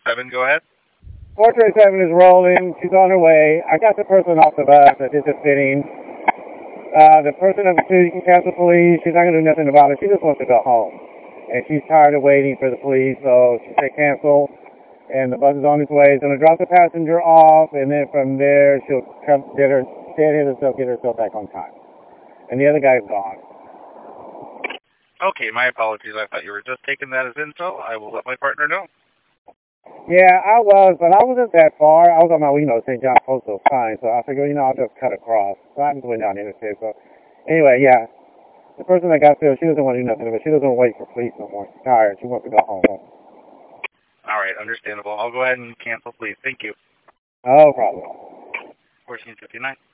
437, go ahead. 437 is rolling. She's on her way. I got the person off the bus. I did the fitting. The person of the city can cancel police. She's not going to do nothing about it. She just wants to go home. And she's tired of waiting for the police, so she said cancel. And the bus is on its way. It's going to drop the passenger off, and then from there, she'll come get herself back on time. And the other guy's gone. Okay, my apologies. I thought you were just taking that as info. I will let my partner know. Yeah, I was, but I wasn't that far. I was on my, St. John Postal sign, so I figured, I'll just cut across. So I just went down the interstate. So anyway, yeah, the person that got filled, she doesn't want to do nothing, but she doesn't want to wait for police no more. She's tired. She wants to go home. All right, understandable. I'll go ahead and cancel, please. Thank you. No problem. 1459.